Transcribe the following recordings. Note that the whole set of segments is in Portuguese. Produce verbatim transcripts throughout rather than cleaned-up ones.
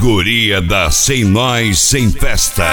guria da Sem Nós Sem Festa.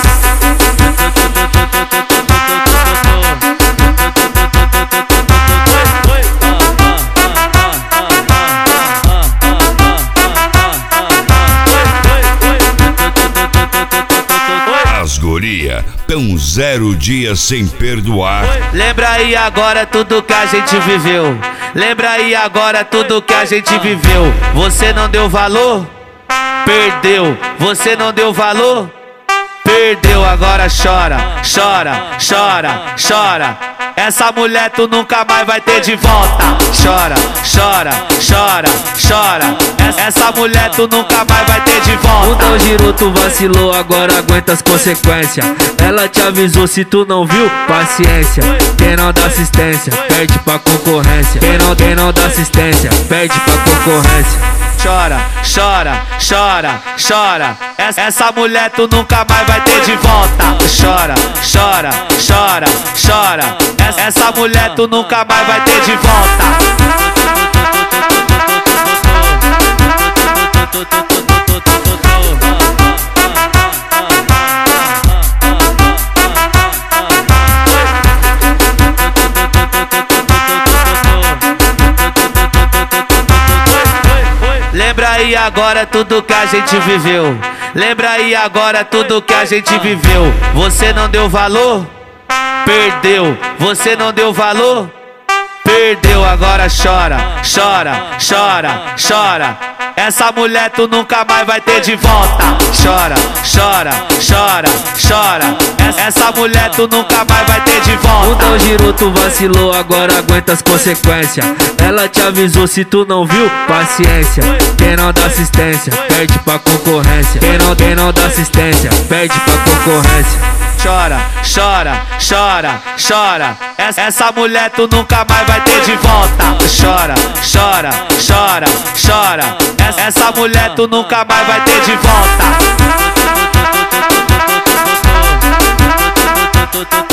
As guria tão zero dias sem perdoar. Lembra aí agora tudo que a gente viveu. Lembra aí agora tudo que a gente viveu. Você não deu valor? Perdeu. Você não deu valor? Perdeu. Agora chora, chora, chora, chora. Essa mulher tu nunca mais vai ter de volta. Chora, chora, chora, chora. Essa mulher tu nunca mais vai ter de volta. O Dal girou, tu vacilou, agora aguenta as consequências. Ela te avisou, se tu não viu, paciência. Quem não dá assistência, perde pra concorrência. Quem não, quem não dá assistência, perde pra concorrência. Chora, chora, chora, chora. Essa mulher tu nunca mais vai ter de volta. Chora, chora, chora, chora. Essa mulher tu nunca mais vai ter de volta. Lembra aí agora tudo que a gente viveu. Lembra aí agora tudo que a gente viveu. Você não deu valor? Perdeu. Você não deu valor? Perdeu. Agora chora, chora, chora, chora. Essa mulher tu nunca mais vai ter de volta. Chora, chora, chora, chora. Essa mulher tu nunca mais vai ter de volta. O Dal girou, tu vacilou, agora aguenta as consequências. Ela te avisou, se tu não viu, paciência. Quem não dá assistência, perde pra concorrência. Quem não, quem não dá assistência, perde pra concorrência. Chora, chora, chora, chora. Essa mulher tu nunca mais vai ter de volta. Chora, chora, chora, chora. Essa mulher tu nunca mais vai ter de volta.